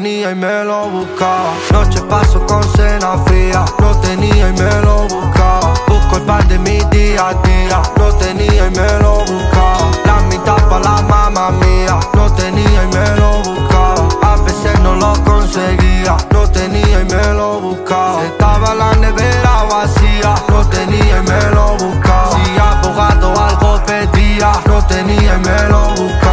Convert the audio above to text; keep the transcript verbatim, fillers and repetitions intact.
tenía y me lo buscaba. Noche paso con cena fría, lo tenía y me lo buscaba. Busco el pan de mi día a día, lo tenía y me lo buscaba. La mitad pa' la mamá mía, lo tenía y me lo buscaba. A veces no lo conseguía, lo tenía y me lo buscaba. Estaba la nevera vacía, lo tenía y me lo buscaba. Si abogado algo pedía, lo tenía y me lo buscaba.